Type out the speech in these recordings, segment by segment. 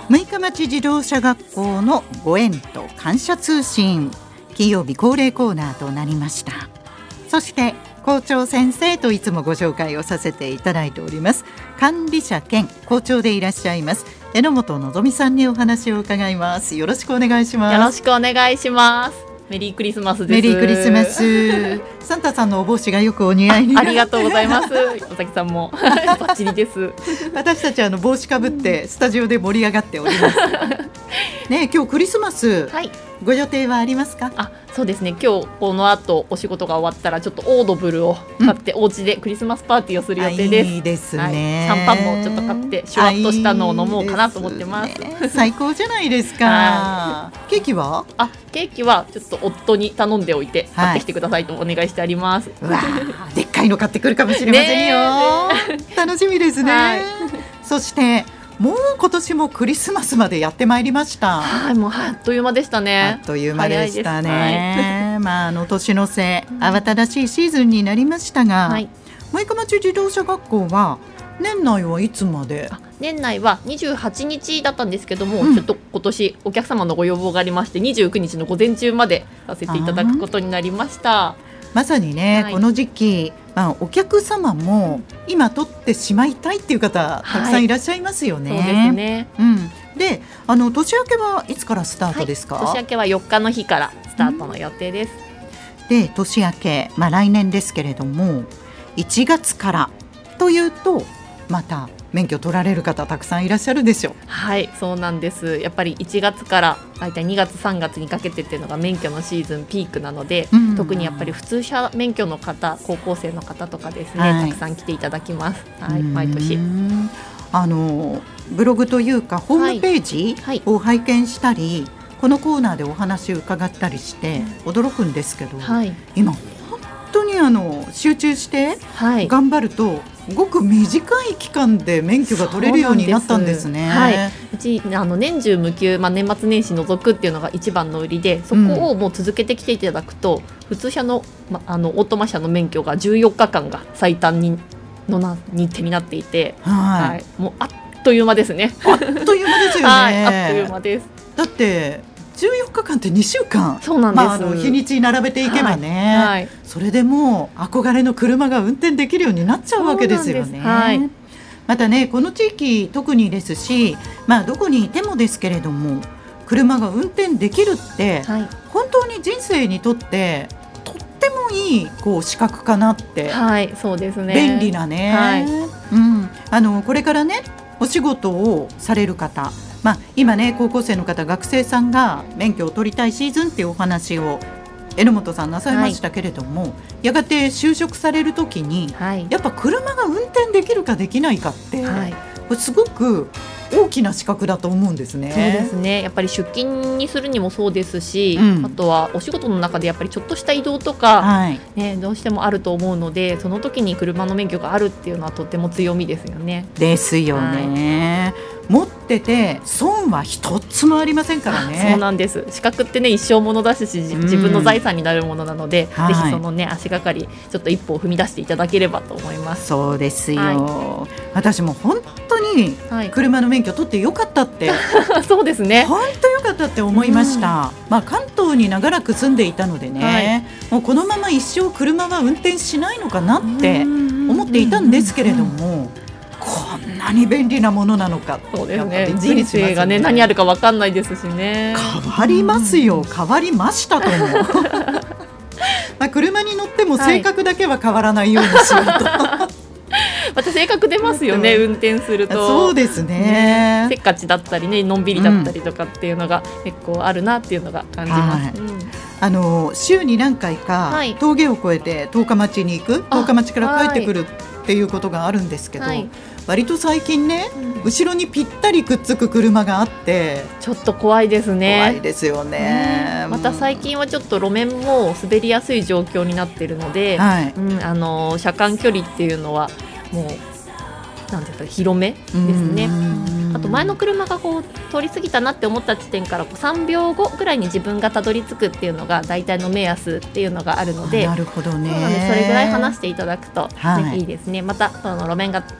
六日町自動車学校のご縁と感謝通信、金曜日恒例コーナーとなりました。そして校長先生といつもご紹介をさせていただいております管理者兼校長でいらっしゃいます榎本のぞみさんにお話を伺います。よろしくお願いします。 よろしくお願いします。メリークリスマスです。 メリークリスマス。サンタさんのお帽子がよくお似合いに。 ありがとうございます。尾崎さんもバッチリです。 私たちは帽子かぶってスタジオで盛り上がっておりますね。今日クリスマス、はい、ご予定はありますか？ そうですね、今日この後お仕事が終わったらちょっとオードブルを買ってお家でクリスマスパーティーをする予定です。 いいですね、 シャンパンもちょっと買ってシュワッとしたのを飲もうかなと思ってます。 最高じゃないですか。ケーキは？ ケーキはちょっと夫に頼んでおいて買ってきてくださいとお願いしてあります。 うわでっかいの買ってくるかもしれませんよ楽しみですね、そしてもう今年もクリスマスまでやってまいりました。 もうあっという間でしたね。 あっという間でしたね、年の瀬慌ただしいシーズンになりましたが、六日町自動車学校は年内はいつまで？ 年内は28日だったんですけども、ちょっと今年お客様のご要望がありまして29日の午前中までさせていただくことになりました。 まさにね、この時期、お客様も今取ってしまいたいっていう方たくさんいらっしゃいますよね。 そうですね、 で年明けはいつからスタートですか？ 年明けは4日の日からスタートの予定です。 で年明け、来年ですけれども1月からというとまた免許取られる方たくさんいらっしゃるでしょう。 そうなんです。やっぱり1月からだいたい2月3月にかけてっていうのが免許のシーズンピークなので、特にやっぱり普通車免許の方、高校生の方とかですね、たくさん来ていただきます。毎年ブログというかホームページを拝見したり、このコーナーでお話を伺ったりして驚くんですけど、今本当に集中して頑張ると、ごく短い期間で免許が取れるようになったんですね。 うち年中無休、年末年始除くっていうのが一番の売りで、そこをもう続けてきていただくと、普通車の、オートマ車の免許が14日間が最短の日程になっていて、もうあっという間ですね。 あっという間ですよねあっという間です。 だって14日間って2週間、 そうなんです。 日にち並べていけばね、それでもう憧れの車が運転できるようになっちゃうわけですよね。またね、この地域特にですし、どこにいてもですけれども車が運転できるって、本当に人生にとってとってもいい資格かなって、 そうですね、 便利なね、これからねお仕事をされる方、今ね高校生の方、学生さんが免許を取りたいシーズンっていうお話を榎本さんなさいましたけれども、やがて就職されるときに、やっぱ車が運転できるかできないかって、これすごく大きな資格だと思うんですね。 そうですね、やっぱり出勤にするにもそうですし、あとはお仕事の中でやっぱりちょっとした移動とか、どうしてもあると思うので、その時に車の免許があるっていうのはとても強みですよね。 ですよね、持ってて損は一つもありませんからね。 そうなんです。資格ってね、一生ものだし、自分の財産になるものなので、ぜひそのね足がかりちょっと一歩を踏み出していただければと思います。 そうですよ、私も本当に車の免許取ってよかったってそうですね、 本当よかったって思いました。関東に長らく住んでいたのでね、もうこのまま一生車は運転しないのかなって思っていたんですけれども、こんなに便利なものなのか。 そうですね、人生がね何あるか分かんないですしね。 変わりますよ、変わりましたと思う車に乗っても性格だけは変わらないようにしようとまた性格出ますよね、運転すると。 そうですね、 せっかちだったりね、のんびりだったりとかっていうのが結構あるなっていうのが感じます。 週に何回か峠を越えて十日町に行く、十日町から帰ってくるっていうことがあるんですけど、割と最近ね、後ろにぴったりくっつく車があってちょっと怖いですね。 怖いですよね、 また最近はちょっと路面も滑りやすい状況になっているので、車間距離っていうのはもうなんていうか広めですね。あと前の車が通り過ぎたなって思った地点から3秒後ぐらいに自分がたどり着くっていうのが大体の目安っていうのがあるので、 なるほどね、 それぐらい離していただくといいですね。またその路面が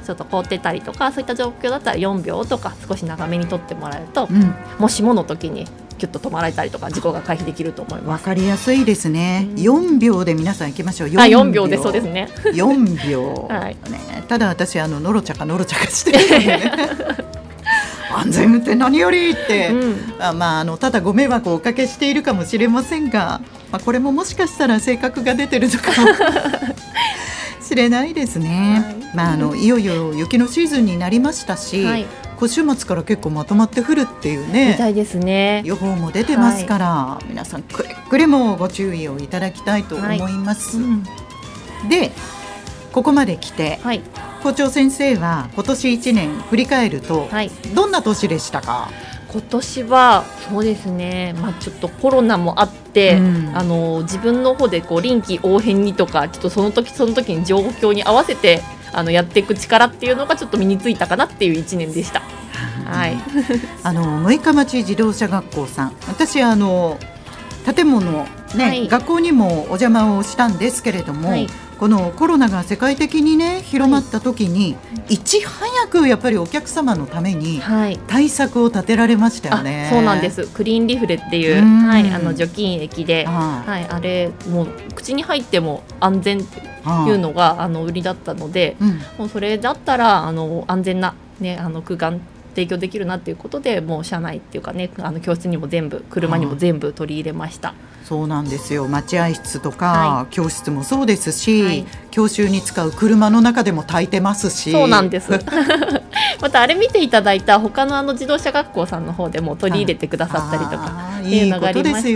ちょっと凍ってたりとかそういった状況だったら4秒とか少し長めに取ってもらえると、もしもの時にキュッと止まられたりとか事故が回避できると思います。 わかりやすいですね、4秒で皆さん行きましょう。 4秒でそうですね 4秒、ね、ただ私のろちゃかしてるので、ね、安全運転何よりって、ただご迷惑をおかけしているかもしれませんが、これももしかしたら性格が出てるのかもしれないですね。いよいよ雪のシーズンになりましたし、今週末から結構まとまって降るっていうね、 みたいですね。 予報も出てますから、皆さんくれぐれもご注意をいただきたいと思います、でここまで来て、校長先生は今年1年振り返ると、どんな年でしたか？ 今年はそうですね、ちょっとコロナもあって、自分の方で臨機応変にとかちょっとその時に状況に合わせてやっていく力っていうのがちょっと身についたかなっていう1年でした。 六日町自動車学校さん、私建物、学校にもお邪魔をしたんですけれども、このコロナが世界的にね広まった時に、いち早くやっぱりお客様のために対策を立てられましたよね。 そうなんです。クリーンリフレっていう、除菌液で、あれもう口に入っても安全っていうのが売りだったので、もうそれだったら安全な、空間提供できるなっていうことで、もう車内っていうかね、教室にも全部車にも全部取り入れました。 そうなんですよ。待合室とか、教室もそうですし、教習に使う車の中でも炊いてますし。そうなんですまたあれ見ていただいた他の自動車学校さんの方でも取り入れてくださったりとかっていうのがありまして、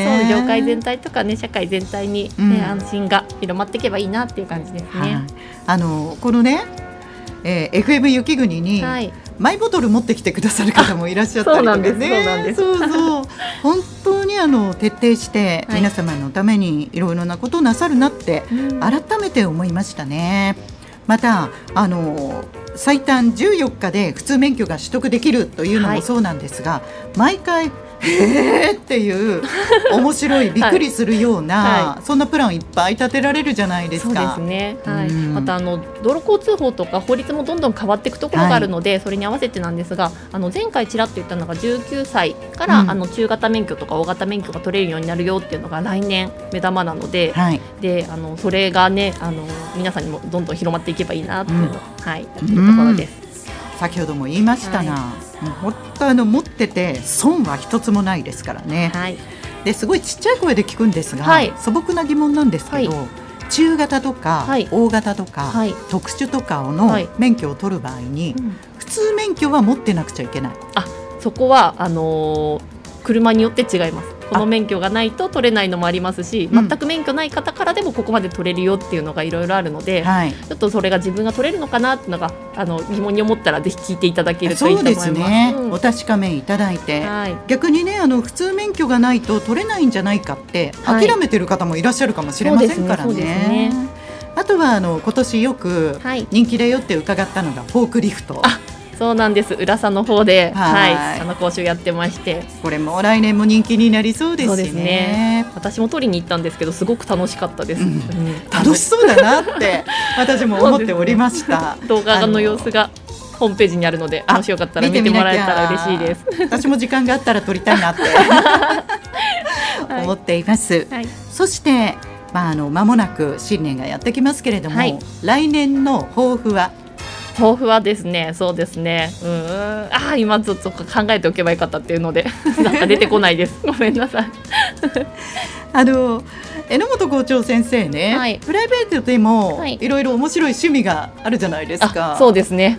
そう業界全体とかね、社会全体に、安心が広まっていけばいいなっていう感じですね。 このね、FM 雪国に、マイボトル持ってきてくださる方もいらっしゃったりとかね。本当に徹底して皆様のためにいろいろなことをなさるなって改めて思いましたね。また最短14日で普通免許が取得できるというのもそうなんですが、毎回へーっていう面白いびっくりするような、そんなプランいっぱい立てられるじゃないですか。 そうですね、また道路交通法とか法律もどんどん変わっていくところがあるので、それに合わせてなんですが、前回ちらっと言ったのが19歳から、中型免許とか大型免許が取れるようになるよっていうのが来年目玉なので、でそれがね皆さんにもどんどん広まっていけばいいなっていうのを、やっているところです。 先ほども言いましたが、本当持ってて損は一つもないですからね。ですごいちっちゃい声で聞くんですが、素朴な疑問なんですけど、中型とか、大型とか、特殊とかの免許を取る場合に、普通免許は持ってなくちゃいけない。 そこは車によって違います。この免許がないと取れないのもありますし、全く免許ない方からでもここまで取れるよっていうのがいろいろあるので、ちょっとそれが自分が取れるのかなっていうのが疑問に思ったらぜひ聞いていただけるといいと思います。 そうですね、お確かめいただいて、逆にね普通免許がないと取れないんじゃないかって諦めてる方もいらっしゃるかもしれませんからね。あとは今年よく人気だよって伺ったのがフォークリフト。 そうなんです。浦佐の方で、講習やってまして、 これも来年も人気になりそうですね。そうですね。 私も取りに行ったんですけど、すごく楽しかったです。 楽しそうだなって私も思っておりました。 動画の様子がホームページにあるので、もしよかったら見てもらえたら嬉しいです。 私も時間があったら撮りたいなって思っています。そして間もなく新年がやってきますけれども、来年の抱負は？ 抱負はですね、そうですね、今ちょっと考えておけばよかったっていうのでなんか出てこないですごめんなさい榎本校長先生ね、プライベートでもいろいろ面白い趣味があるじゃないですか。 そうですね、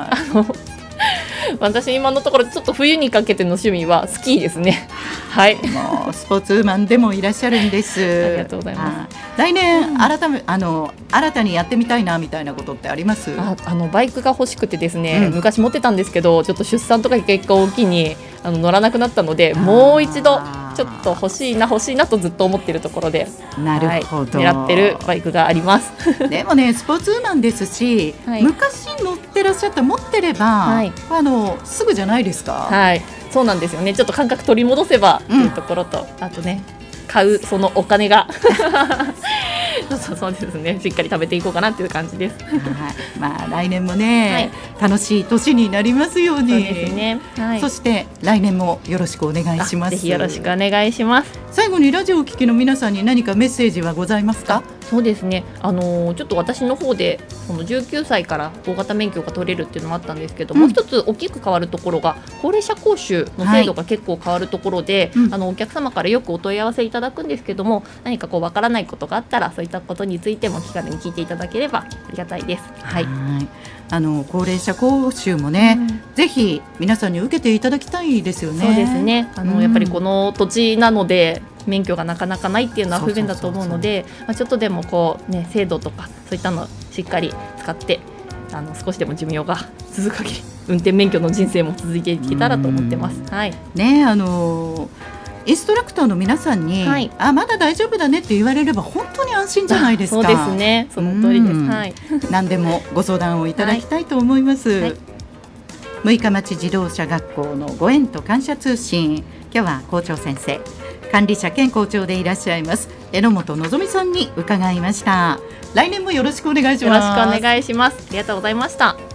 私今のところちょっと冬にかけての趣味はスキーですね。 もうスポーツウーマンでもいらっしゃるんです。 ありがとうございます。 来年新たにやってみたいなみたいなことってあります？ バイクが欲しくてですね、昔持ってたんですけど、ちょっと出産とか結果大きいに乗らなくなったので、もう一度ちょっと欲しいなとずっと思っているところで、 なるほど、 狙ってるバイクがありますでもね、スポーツウーマンですし、昔乗ってらっしゃった持ってれば、すぐじゃないですか。 そうなんですよね。ちょっと感覚取り戻せばというところと、あとね、買うそのお金がそうですね、しっかり食べていこうかなっていう感じです。 はい、来年もね、楽しい年になりますように。 そうですね。 そして来年もよろしくお願いします。 ぜひよろしくお願いします。 最後にラジオを聴きの皆さんに何かメッセージはございますか？ そうですね、ちょっと私の方でその19歳から大型免許が取れるっていうのもあったんですけど、もう一つ大きく変わるところが高齢者講習の制度が結構変わるところで、お客様からよくお問い合わせいただくんですけども、何かわからないことがあったらそういったことについても気軽に聞いていただければありがたいです。はい、 高齢者講習もね、ぜひ皆さんに受けていただきたいですよね。 そうですね、やっぱりこの土地なので免許がなかなかないっていうのは不便だと思うので、ちょっとでも制度とかそういったのをしっかり使って少しでも寿命が続く限り運転免許の人生も続いていけたらと思ってます。はい、 ね、インストラクターの皆さんに、まだ大丈夫だねって言われれば本当に安心じゃないですか。 そうですね、その通りです。はい、 何でもご相談をいただきたいと思います。六日町自動車学校のご縁と感謝通信、今日は校長先生、管理者兼校長でいらっしゃいます榎本のぞみさんに伺いました。来年もよろしくお願いします。 よろしくお願いします。ありがとうございました。